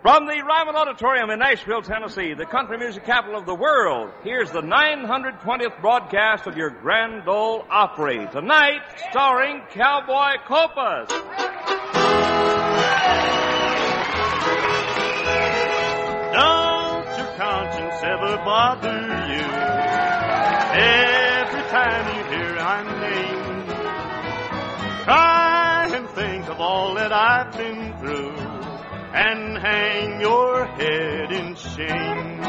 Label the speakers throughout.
Speaker 1: From the Ryman Auditorium in Nashville, Tennessee, the country music capital of the world, here's the 920th broadcast of your Grand Ole Opry. Tonight, starring Cowboy Copas.
Speaker 2: Don't your conscience ever bother you? Every time you hear I'm named, try and think of all that I've been through and hang your head in shame.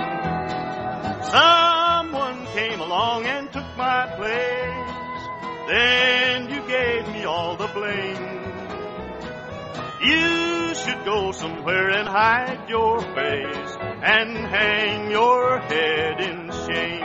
Speaker 2: Someone came along and took my place, then you gave me all the blame. You should go somewhere and hide your face and hang your head in shame.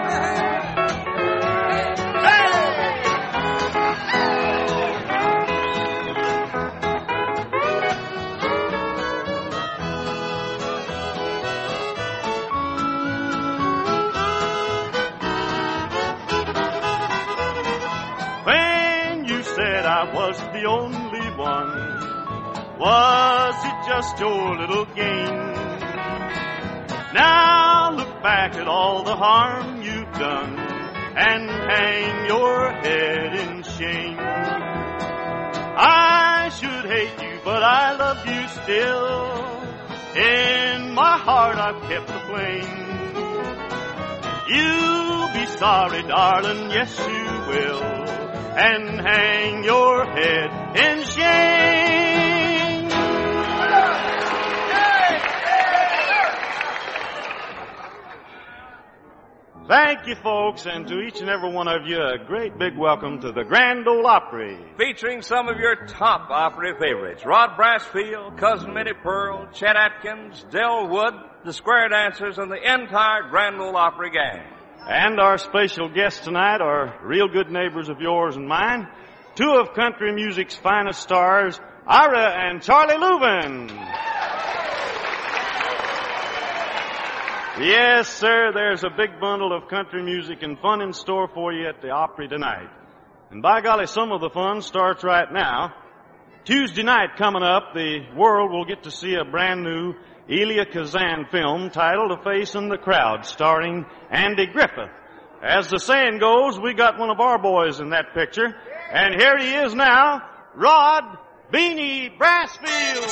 Speaker 2: When you said I was the only one, was it just your little game? Now look back at all the harm you've done and hang your head in shame. I should hate you, but I love you still. In my heart I've kept the flame. You'll be sorry, darling, yes you will, and hang your head in shame. Thank you, folks, and to each and every one of you, a great big welcome to the Grand Ole Opry.
Speaker 1: Featuring some of your top Opry favorites, Rod Brasfield, Cousin Minnie Pearl, Chet Atkins, Del Wood, the Square Dancers, and the entire Grand Ole Opry gang.
Speaker 2: And our special guests tonight are real good neighbors of yours and mine, two of country music's finest stars, Ira and Charlie Louvin. Yes, sir, there's a big bundle of country music and fun in store for you at the Opry tonight. And by golly, some of the fun starts right now. Tuesday night coming up, the world will get to see a brand new Elia Kazan film titled A Face in the Crowd, starring Andy Griffith. As the saying goes, we got one of our boys in that picture, and here he is now, Rod Beanie Brasfield.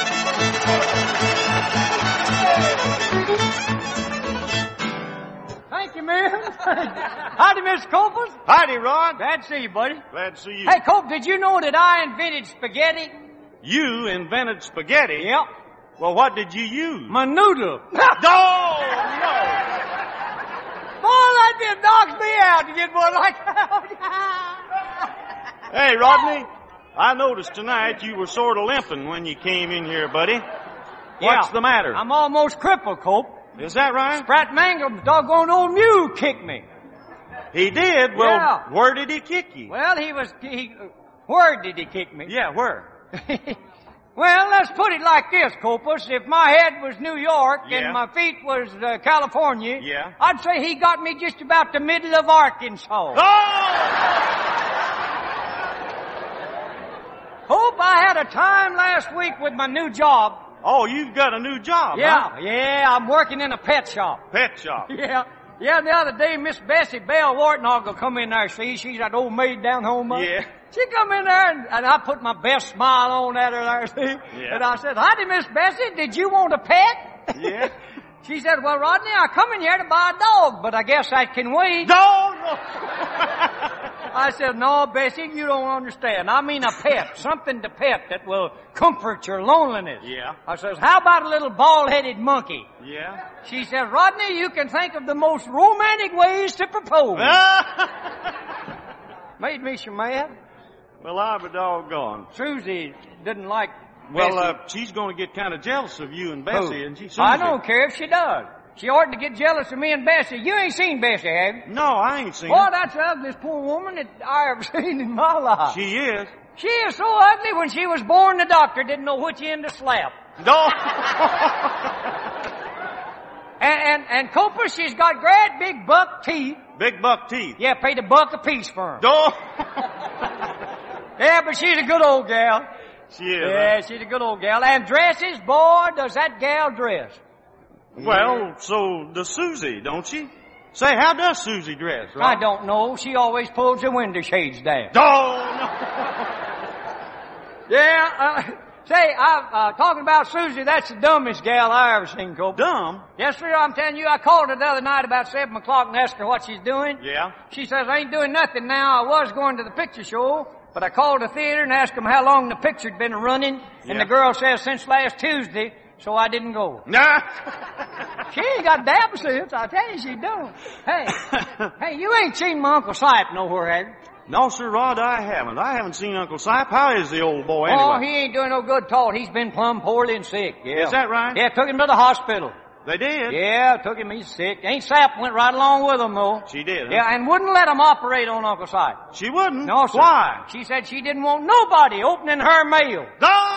Speaker 3: Thank you, man. Howdy, Mr. Copas.
Speaker 2: Howdy, Rod.
Speaker 3: Glad to see you, buddy.
Speaker 2: Glad to see you.
Speaker 3: Hey, Cope, did you know that I invented spaghetti?
Speaker 2: You invented spaghetti?
Speaker 3: Yep.
Speaker 2: Well, what did you use?
Speaker 3: My noodle.
Speaker 2: No, no.
Speaker 3: Boy, that just knocks me out to get one like that.
Speaker 2: Hey, Rodney, I noticed tonight you were sort of limping when you came in here, buddy. What's the matter?
Speaker 3: I'm almost crippled, Cope.
Speaker 2: Is that right?
Speaker 3: Sprat Mangum's doggone old mule kicked me.
Speaker 2: He did? Well,
Speaker 3: Yeah.
Speaker 2: Where did he kick you?
Speaker 3: Well, where did he kick me?
Speaker 2: Yeah, where?
Speaker 3: Well, let's put it like this, Copus. If my head was New York
Speaker 2: Yeah.
Speaker 3: and my feet was California,
Speaker 2: Yeah.
Speaker 3: I'd say he got me just about the middle of Arkansas.
Speaker 2: Oh!
Speaker 3: Hope I had a time last week with my new job.
Speaker 2: Oh, you've got a new job,
Speaker 3: Yeah,
Speaker 2: huh?
Speaker 3: yeah, I'm working in a pet shop.
Speaker 2: Pet shop.
Speaker 3: Yeah, the other day, Miss Bessie Bell Wartenhogel come in there, see, she's that old maid down home.
Speaker 2: Yeah.
Speaker 3: She come in there, and I put my best smile on at her there, see?
Speaker 2: Yeah.
Speaker 3: And I said, howdy, Miss Bessie, did you want a pet?
Speaker 2: Yeah.
Speaker 3: She said, well, Rodney, I come in here to buy a dog, but I guess I can wait.
Speaker 2: No.
Speaker 3: I said, no, Bessie, you don't understand. I mean a pet, something to pet that will comfort your loneliness.
Speaker 2: Yeah.
Speaker 3: I says, how about a little bald-headed monkey?
Speaker 2: Yeah.
Speaker 3: She said, Rodney, you can think of the most romantic ways to propose. Made me so mad.
Speaker 2: Well, I'll be doggone.
Speaker 3: Susie didn't like
Speaker 2: Well,
Speaker 3: Bessie.
Speaker 2: she's going to get kind of jealous of you and Bessie,
Speaker 3: Who?
Speaker 2: and she.
Speaker 3: I don't care if she does. She ought to get jealous of me and Bessie. You ain't seen Bessie, have you?
Speaker 2: No, I ain't seen
Speaker 3: Boy,
Speaker 2: her.
Speaker 3: that's the ugliest poor woman that I ever seen in my life.
Speaker 2: She is.
Speaker 3: She is so ugly when she was born the doctor didn't know which end to slap.
Speaker 2: No.
Speaker 3: And Cooper, she's got great big buck teeth.
Speaker 2: Big buck teeth.
Speaker 3: Yeah, paid $1 a piece for her.
Speaker 2: No.
Speaker 3: Yeah, but she's a good old gal.
Speaker 2: She is.
Speaker 3: Yeah, she's a good old gal. And dresses, boy, does that gal dress.
Speaker 2: Well, so does Susie, don't she? Say, how does Susie dress,
Speaker 3: I
Speaker 2: right?
Speaker 3: don't know. She always pulls the window shades down.
Speaker 2: Oh, no.
Speaker 3: Yeah, say, talking about Susie, that's the dumbest gal I ever seen, Cope.
Speaker 2: Dumb?
Speaker 3: Yes, sir, I'm telling you, I called her the other night about 7 o'clock and asked her what she's doing.
Speaker 2: Yeah.
Speaker 3: She says, I ain't doing nothing now. I was going to the picture show, but I called the theater and asked them how long the picture'd been running, and
Speaker 2: Yeah.
Speaker 3: the girl says since last Tuesday, so I didn't go.
Speaker 2: Nah.
Speaker 3: She ain't got dab sense, I tell you she don't. Hey, you ain't seen my Uncle Sipe nowhere, have you?
Speaker 2: No, Sir Rod, I haven't. I haven't seen Uncle Sipe. How is the old boy anyway?
Speaker 3: Oh, he ain't doing no good at all. He's been plumb poorly and sick. Yeah.
Speaker 2: Is that right?
Speaker 3: Yeah, took him to the hospital.
Speaker 2: They did?
Speaker 3: Yeah, took him. He's sick. Ain't Sap went right along with him, though.
Speaker 2: She did, huh?
Speaker 3: Yeah, and wouldn't let him operate on Uncle Sipe.
Speaker 2: She wouldn't?
Speaker 3: No, sir.
Speaker 2: Why?
Speaker 3: She said she didn't want nobody opening her mail.
Speaker 2: No!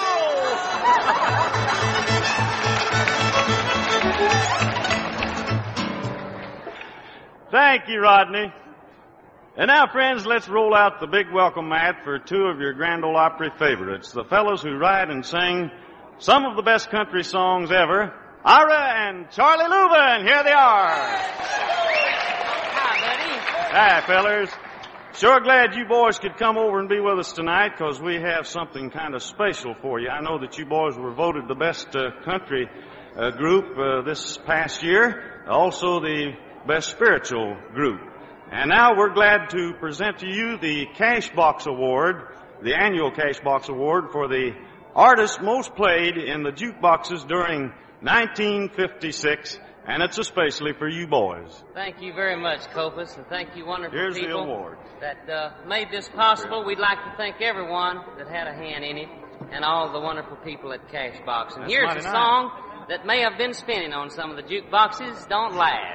Speaker 2: Thank you, Rodney. And now, friends, let's roll out the big welcome mat for two of your Grand Ole Opry favorites, the fellows who write and sing some of the best country songs ever, Ira and Charlie Leuven. Here they are.
Speaker 3: Hi, buddy.
Speaker 2: Hi, fellers. Sure glad you boys could come over and be with us tonight, because we have something kind of special for you. I know that you boys were voted the best country group this past year, also the best spiritual group. And now we're glad to present to you the Cash Box Award, the annual Cash Box Award for the artist most played in the jukeboxes during 1956, and it's especially for you boys.
Speaker 4: Thank you very much, Copus, and thank you, wonderful
Speaker 2: Here's
Speaker 4: people
Speaker 2: the award.
Speaker 4: that made this possible. We'd like to thank everyone that had a hand in it, and all the wonderful people at Cashbox. And
Speaker 2: That's
Speaker 4: here's
Speaker 2: mighty
Speaker 4: a
Speaker 2: nice.
Speaker 4: song that may have been spinning on some of the jukeboxes. Don't laugh.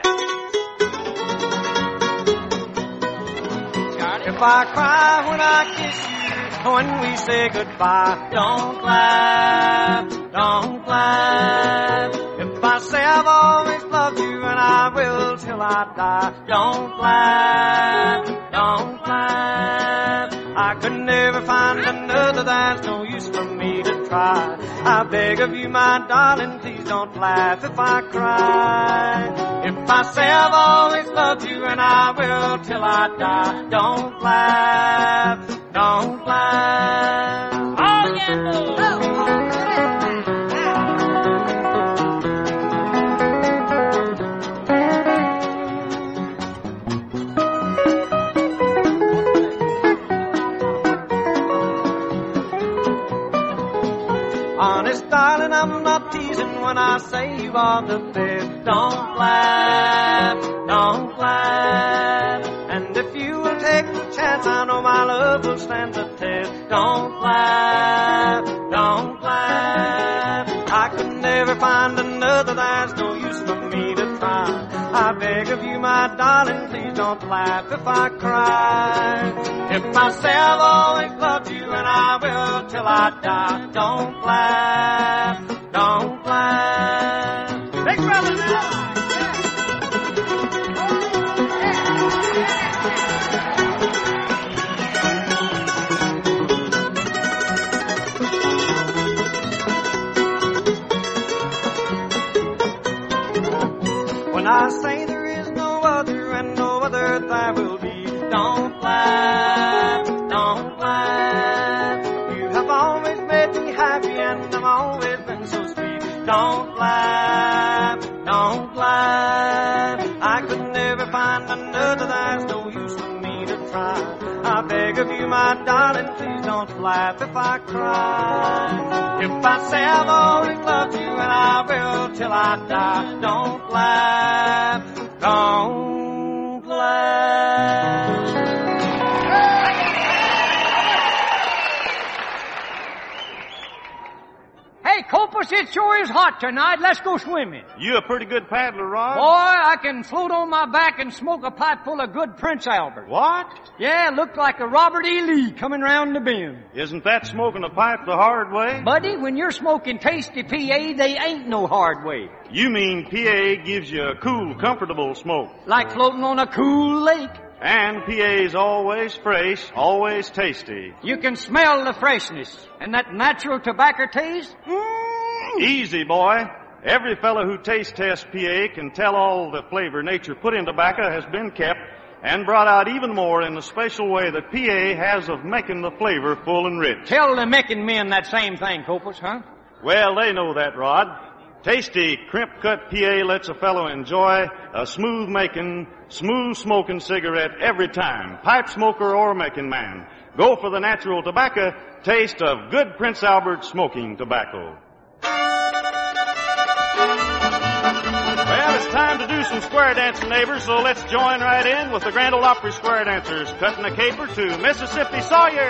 Speaker 4: Charlie?
Speaker 3: If I cry when I kiss you, when we say goodbye, don't laugh, don't laugh. If I say I've always loved you, and I will till I die, don't laugh, don't laugh. I could never find another, there's no use for me to try. I beg of you, my darling, please don't laugh if I cry. If I say I've always loved you, and I will till I die, don't laugh, don't laugh.
Speaker 4: Oh, yeah,
Speaker 3: Honest, darling, I'm not teasing when I say you are the best. Don't laugh, don't laugh. And if you will take the chance, I know my love will stand the test. Don't laugh, don't laugh. I could never find another, there's no use for me to try. I beg of you, my darling, please don't laugh if I cry. If I say I've always loved you, and I will till I die, don't laugh, don't laugh. Big brother now! When I say there is no other and no other there will be, don't laugh, don't laugh. You have always made me happy and I've always been so sweet. Don't laugh, don't laugh. I could never find another, there's no use for me to try. I beg of you, my darling, please don't laugh if I cry. If I say I've always loved you, and I will till I die, don't laugh, don't laugh. Hey, Copus, it sure is hot tonight. Let's go swimming.
Speaker 2: You a pretty good paddler, Rod?
Speaker 3: Boy, I can float on my back and smoke a pipe full of good Prince Albert.
Speaker 2: What?
Speaker 3: Yeah, looked like a Robert E. Lee coming round the bend.
Speaker 2: Isn't that smoking a pipe the hard way?
Speaker 3: Buddy, when you're smoking tasty PA, they ain't no hard way.
Speaker 2: You mean PA gives you a cool, comfortable smoke.
Speaker 3: Like floating on a cool lake.
Speaker 2: And PA's always fresh, always tasty.
Speaker 5: You can smell the freshness and that natural tobacco taste.
Speaker 2: Easy, boy. Every fellow who taste tests PA can tell all the flavor nature put in tobacco has been kept and brought out even more in the special way that PA has of making the flavor full and rich.
Speaker 5: Tell the making men that same thing, Copus, huh?
Speaker 2: Well, they know that, Rod. Tasty, crimp-cut PA lets a fellow enjoy a smooth-making, smooth-smoking cigarette every time. Pipe smoker or making man. Go for the natural tobacco taste of good Prince Albert smoking tobacco. Well, it's time to do some square dancing, neighbors, so let's join right in with the Grand Ole Opry square dancers, cutting a caper to Mississippi Sawyer.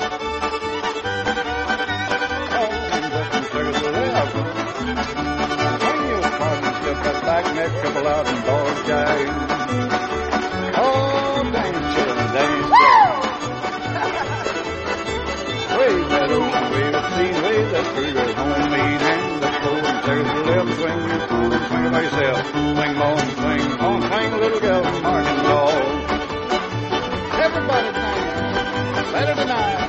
Speaker 6: Back neck, couple out and ball jive. Oh, dance, children, dance. Wave that ocean wave, I've seen wave that trigger, homemade hand, let's go and tear the left, swing your fool and swing it by yourself. Swing long, swing on, swing little girl from Arkansas. Everybody dance, better tonight.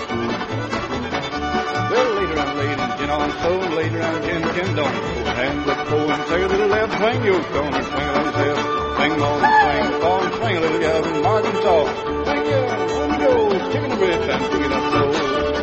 Speaker 6: Well, later on, ladies, gin on stone, later on, gin, don't. Hand let's go and tear the left, swing your stone and swing it on yourself. Swing long, swing on, swing a little girl from Arkansas. Swing your, on go, chicken bread and swing it up slow.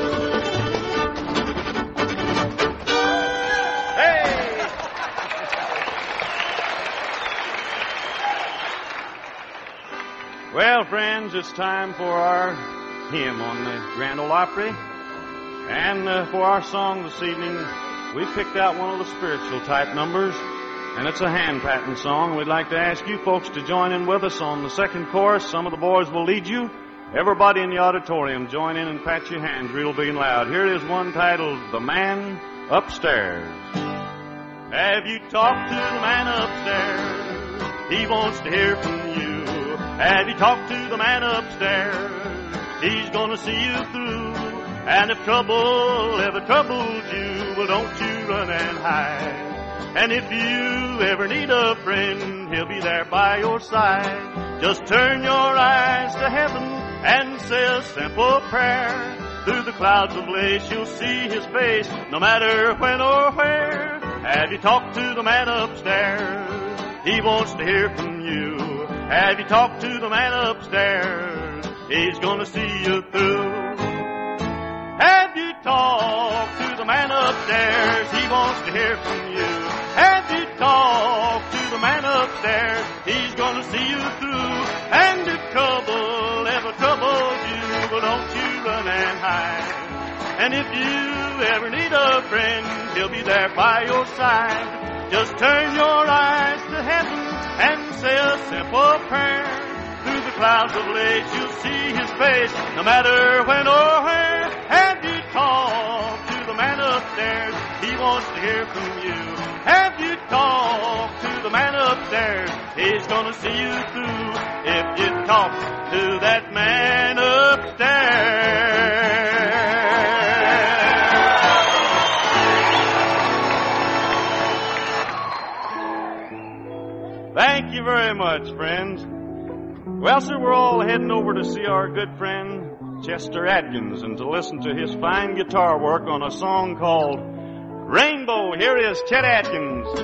Speaker 2: Well, friends, it's time for our hymn on the Grand Ole Opry. And for our song this evening, we picked out one of the spiritual type numbers, and it's a hand-patting song. We'd like to ask you folks to join in with us on the second chorus. Some of the boys will lead you. Everybody in the auditorium, join in and pat your hands real big and loud. Here it is, one titled, The Man Upstairs. Have you talked to the man upstairs? He wants to hear from you. Have you talked to the man upstairs? He's gonna see you through. And if trouble ever troubles you, well, don't you run and hide. And if you ever need a friend, he'll be there by your side. Just turn your eyes to heaven and say a simple prayer. Through the clouds of lace, you'll see his face, no matter when or where. Have you talked to the man upstairs? He wants to hear from you. Have you talked to the man upstairs? He's gonna see you through. Have you talked to the man upstairs? He wants to hear from you. Have you talked to the man upstairs? He's gonna see you through. And if trouble ever troubles you, well, don't you run and hide. And if you ever need a friend, he'll be there by your side. Just turn your eyes to heaven and say a simple prayer. Through the clouds of lace, you'll see his face, no matter when or where. Have you talked to the man upstairs? He wants to hear from you. Have you talked to the man upstairs? He's gonna see you through if you talk to that man upstairs. Thank you very much, friends. Well, sir, we're all heading over to see our good friend Chester Atkins and to listen to his fine guitar work on a song called Rainbow. Here is Chet Atkins.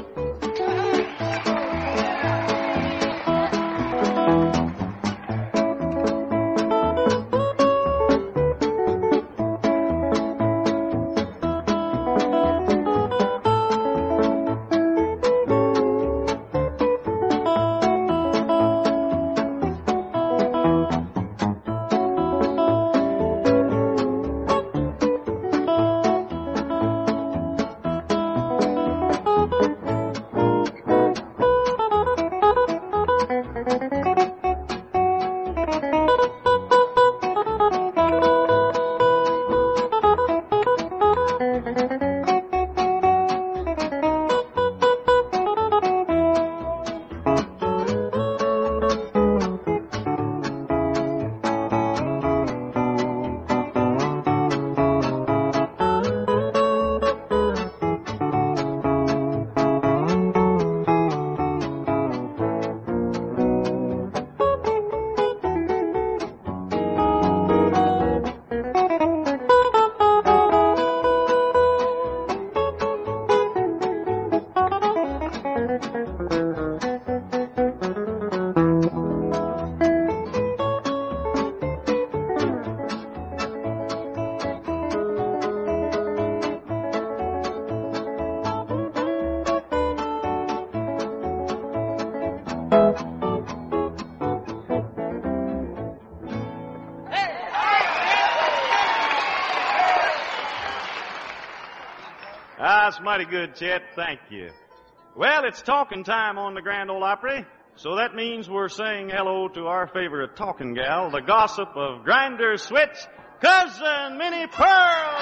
Speaker 2: That's mighty good, Chet. Thank you. Well, it's talking time on the Grand Ole Opry, so that means we're saying hello to our favorite talking gal, the gossip of Grinder Switch, Cousin Minnie Pearl.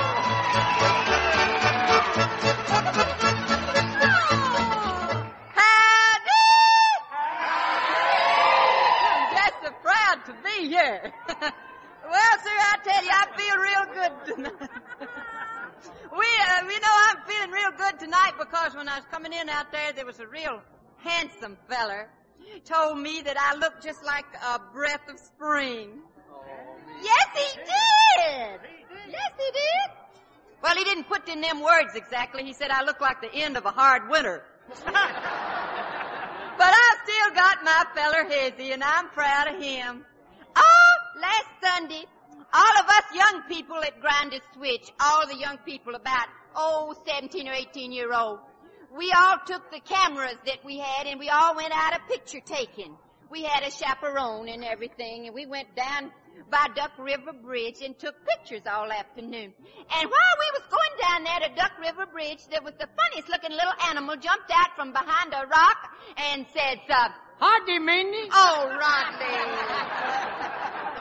Speaker 7: Howdy! I'm just so proud to be here. Well, sir, I tell you, I feel real good tonight. I'm feeling real good tonight because when I was coming in out there was a real handsome feller. Told me that I looked just like a breath of spring. Yes, he did. Yes, he did. Well, he didn't put in them words exactly. He said I look like the end of a hard winter. But I've still got my feller Hezzy, and I'm proud of him. Oh, last Sunday, all of us young people at Grinder Switch, all the young people about, 17 or 18-year-old, we all took the cameras that we had and we all went out a picture taking. We had a chaperone and everything, and we went down by Duck River Bridge and took pictures all afternoon. And while we was going down there to Duck River Bridge, there was the funniest looking little animal jumped out from behind a rock and said,
Speaker 5: Howdy, Minnie.
Speaker 7: Oh, Rodney.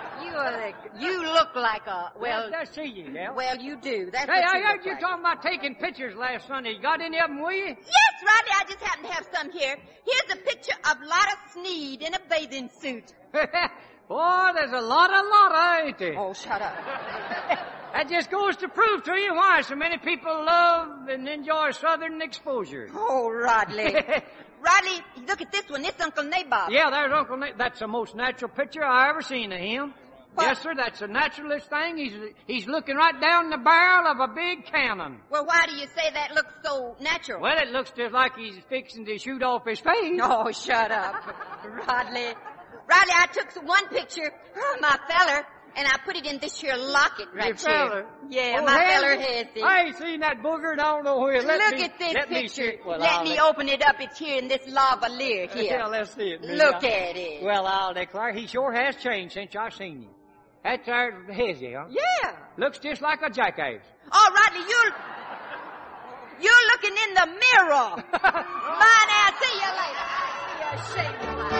Speaker 7: You look like a, well...
Speaker 5: Yes, I see you, yeah.
Speaker 7: Well, you do. That's
Speaker 5: Hey,
Speaker 7: what
Speaker 5: I
Speaker 7: you
Speaker 5: heard
Speaker 7: look
Speaker 5: you
Speaker 7: like.
Speaker 5: talking about taking pictures last Sunday. You got any of them with you?
Speaker 7: Yes, Rodney, I just happen to have some here. Here's a picture of Lotta Sneed in a bathing suit.
Speaker 5: Boy, there's a lot, ain't there?
Speaker 7: Oh, shut up.
Speaker 5: That just goes to prove to you why so many people love and enjoy Southern exposure.
Speaker 7: Oh, Rodley. Rodley, look at this one. This Uncle Nabob.
Speaker 5: Yeah, there's Uncle Nick. That's the most natural picture I ever seen of him.
Speaker 7: What?
Speaker 5: Yes, sir, that's the naturalest thing. He's looking right down the barrel of a big cannon.
Speaker 7: Well, why do you say that looks so natural?
Speaker 5: Well, it looks just like he's fixing to shoot off his face.
Speaker 7: Oh, shut up. Rodley, I took one picture of my feller, and I put it in this here locket right
Speaker 5: Your feller?
Speaker 7: here. Yeah,
Speaker 5: Oh,
Speaker 7: my
Speaker 5: Hezzy?
Speaker 7: feller Hezzy.
Speaker 5: I ain't seen that booger, and I don't know where.
Speaker 7: Look at this picture. Let me open it up. It's here in this lavalier here.
Speaker 5: Yeah, let's see it.
Speaker 7: Look at it.
Speaker 5: Well, I'll declare he sure has changed since I seen him. That's our Hezzy, huh?
Speaker 7: Yeah.
Speaker 5: Looks just like a jackass.
Speaker 7: Oh, Rodley, you're looking in the mirror. Bye now. See you later. I see you ashamed of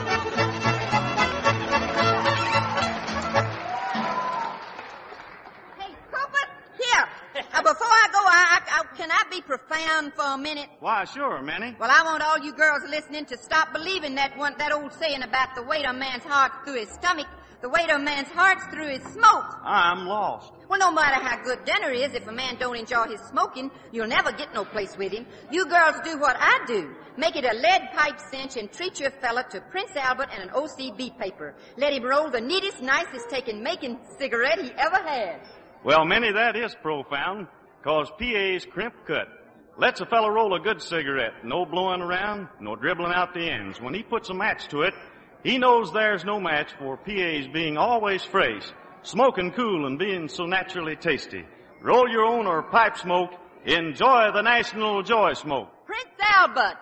Speaker 7: Hey, Cooper, here. Before I go, can I be profound for a minute?
Speaker 2: Why, sure, Minnie.
Speaker 7: Well, I want all you girls listening to stop believing that old saying about the weight of a man's heart through his stomach. The weight of a man's heart's through his smoke.
Speaker 2: I'm lost.
Speaker 7: Well, no matter how good dinner is, if a man don't enjoy his smoking, you'll never get no place with him. You girls do what I do. Make it a lead pipe cinch and treat your fella to Prince Albert and an OCB paper. Let him roll the neatest, nicest making cigarette he ever had.
Speaker 2: Well, Minnie, that is profound, 'cause PA's crimp cut. Lets a fella roll a good cigarette. No blowing around, no dribbling out the ends. When he puts a match to it, he knows there's no match for PA's being always fresh, smoking cool and being so naturally tasty. Roll your own or pipe smoke. Enjoy the National Joy Smoke.
Speaker 7: Prince Albert.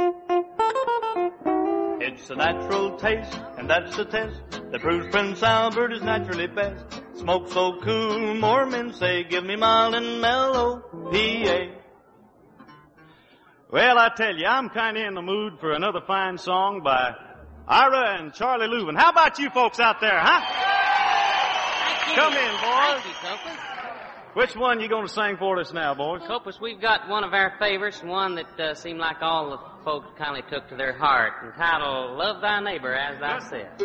Speaker 8: It's a natural taste, and that's the test that proves Prince Albert is naturally best. Smoke so cool, more men say, give me mild and mellow PA.
Speaker 2: Well, I tell you, I'm kind of in the mood for another fine song by Ira and Charlie Leuven. How about you folks out there, huh?
Speaker 4: Thank you.
Speaker 2: Come in, boys.
Speaker 4: Thank you, Copus.
Speaker 2: Which one you going to sing for us now, boys?
Speaker 4: Copus, we've got one of our favorites, one that seemed like all the folks kindly took to their heart, entitled Love Thy Neighbor As Thyself.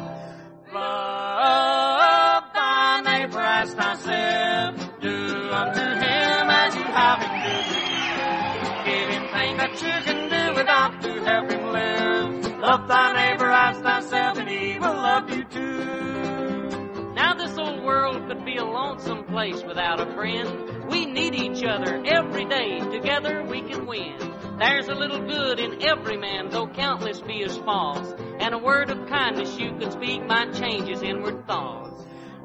Speaker 3: Love thy neighbor as thyself. Do unto him as you have him do to you. Give him things that you can do without to help him live. Love thy neighbor as thyself, and he will love you too.
Speaker 4: Now this old world could be a lonesome place without a friend. We need each other every day. Together we can win. There's a little good in every man, though countless be his faults. And a word of kindness you could speak might change his inward thoughts.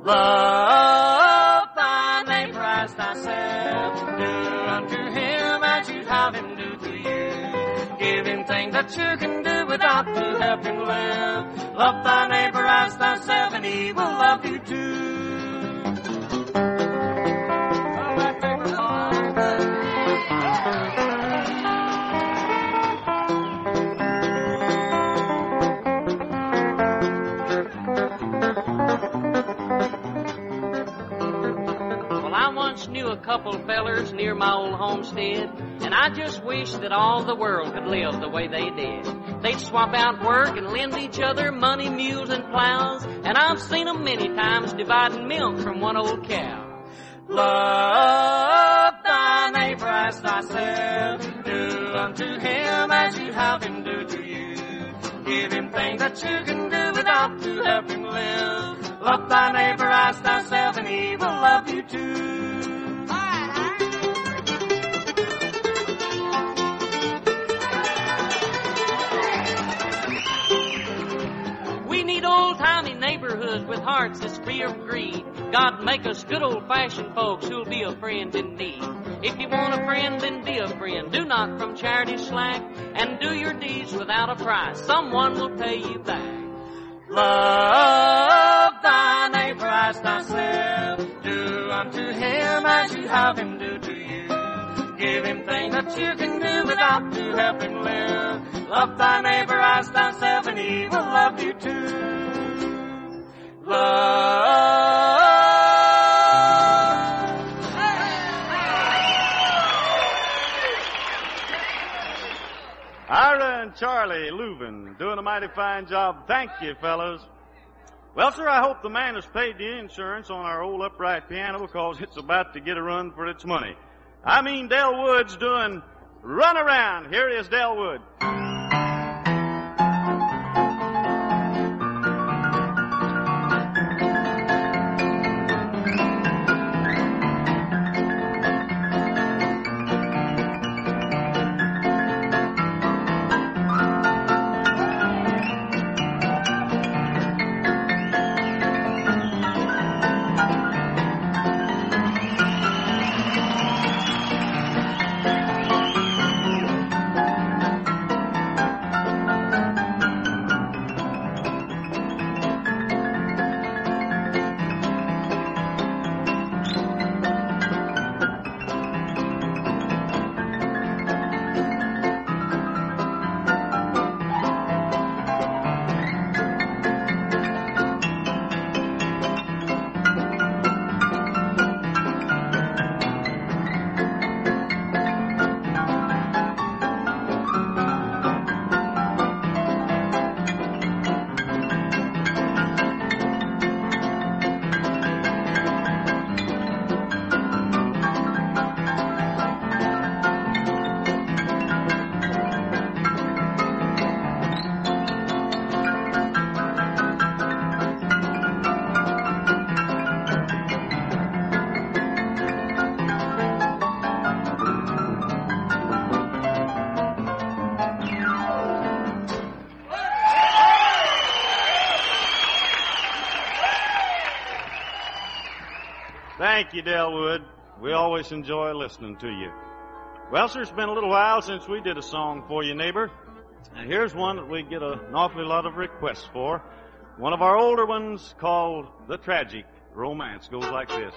Speaker 3: Love thy neighbor as thyself. Do unto him as you'd have him do to you. Give him things that you can do without to help him live. Love thy neighbor as thyself, and he will love you too.
Speaker 4: couple fellers near my old homestead, and I just wish that all the world could live the way they did. They'd swap out work and lend each other money, mules, and plows, and I've seen 'em many times dividing milk from one old cow. Love thy neighbor as thyself. Do unto him as you have him do to you. Give him things that you can do without to help him live. Love thy neighbor as thyself, and he will love you too. We need old-timey neighborhoods with hearts that's free of greed. God make us good old-fashioned folks who'll be a friend in need. If you want a friend, then be a friend. Do not from charity slack, and do your deeds without a price. Someone will pay you back. Love thy neighbor as thyself. Do unto him as you have him do to you. Give him things that you can do without to help him live. Love thy neighbor as thyself, and he will love you too. Love.
Speaker 2: Ira and Charlie Leuven doing a mighty fine job. Thank you, fellas. Well, sir, I hope the man has paid the insurance on our old upright piano because it's about to get a run for its money. I mean, Del Wood's doing Run Around. Here is Del Wood. Thank you, Del Wood. We always enjoy listening to you. Well, sir, it's been a little while since we did a song for you, neighbor. And here's one that we get an awfully lot of requests for. One of our older ones called The Tragic Romance goes like this.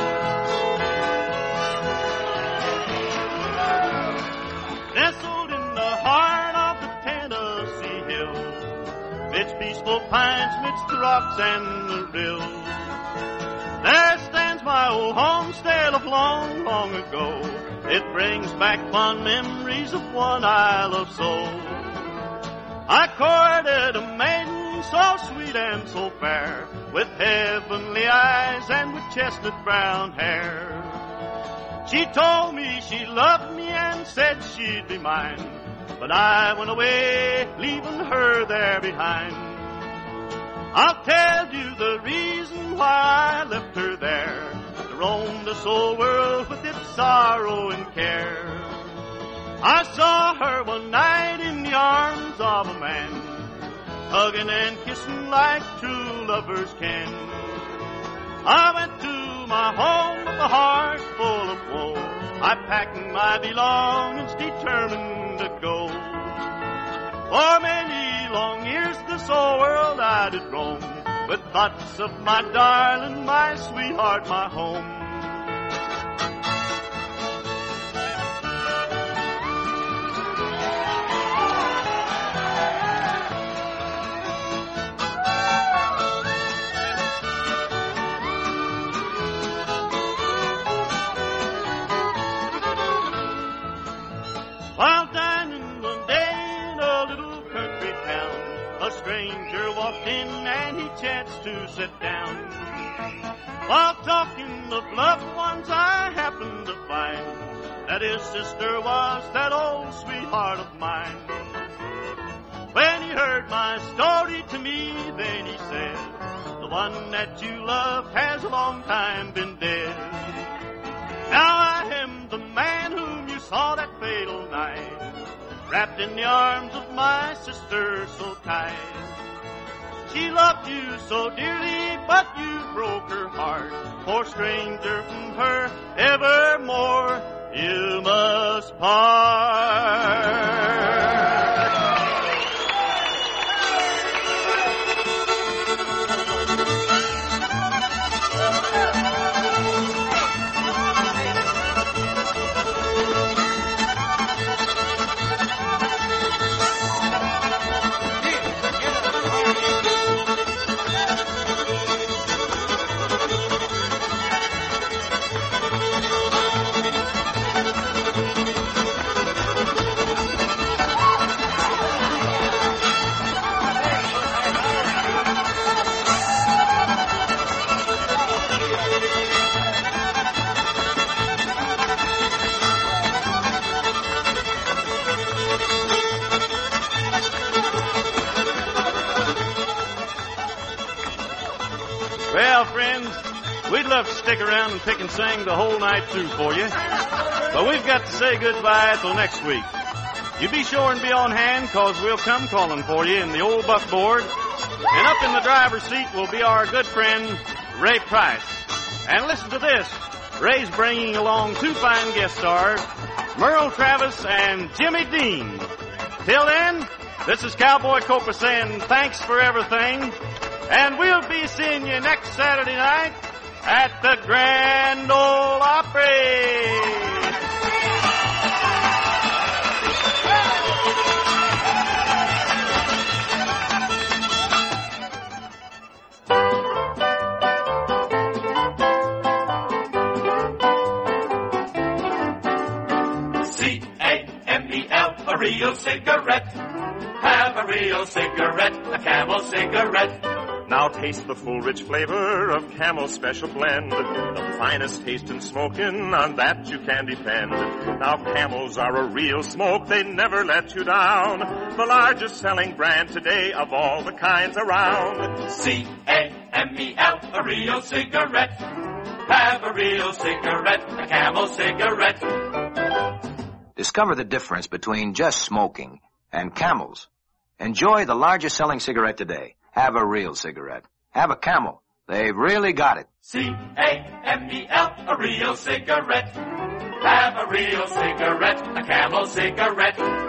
Speaker 2: Nestled in the heart of the Tennessee hills, midst peaceful pines, midst the rocks and the rills, there stands my old homestead of long, long ago. It brings back fond memories of one I love so. I courted a maiden so sweet and so fair, with heavenly eyes and with chestnut brown hair. She told me she loved me and said she'd be mine, but I went away, leaving her there behind. I'll tell you the reason why I left her there, to roam this old world with its sorrow and care. I saw her one night in the arms of a man, hugging and kissing like true lovers can. I went to my home with a heart full of woe. I packed my belongings, determined to go. For many long years this old world I did roam, with thoughts of my darling, my sweetheart, my home. chance to sit down. While talking of loved ones, I happened to find that his sister was that old sweetheart of mine. When he heard my story to me, then he said, the one that you loved has a long time been dead. Now I am the man whom you saw that fatal night, wrapped in the arms of my sister so tight. She loved you so dearly, but you broke her heart. Poor stranger, from her evermore you must part. Well, friends, we'd love to stick around and pick and sing the whole night through for you, but we've got to say goodbye till next week. You be sure and be on hand, 'cause we'll come calling for you in the old buckboard, and up in the driver's seat will be our good friend, Ray Price. And listen to this, Ray's bringing along two fine guest stars, Merle Travis and Jimmy Dean. Till then, this is Cowboy Copa saying thanks for everything, and we'll be seeing you next Saturday night at the Grand Ole Opry.
Speaker 9: C-A-M-E-L, a real cigarette. Have a real cigarette, a Camel cigarette.
Speaker 10: Now taste the full, rich flavor of Camel's special blend. The finest taste in smoking, on that you can depend. Now Camels are a real smoke, they never let you down. The largest selling brand today of all the kinds around.
Speaker 9: C-A-M-E-L, a real cigarette. Have a real cigarette, a Camel cigarette.
Speaker 11: Discover the difference between just smoking and Camels. Enjoy the largest selling cigarette today. Have a real cigarette. Have a Camel. They've really got it.
Speaker 9: C-A-M-E-L, a real cigarette. Have a real cigarette, a Camel cigarette.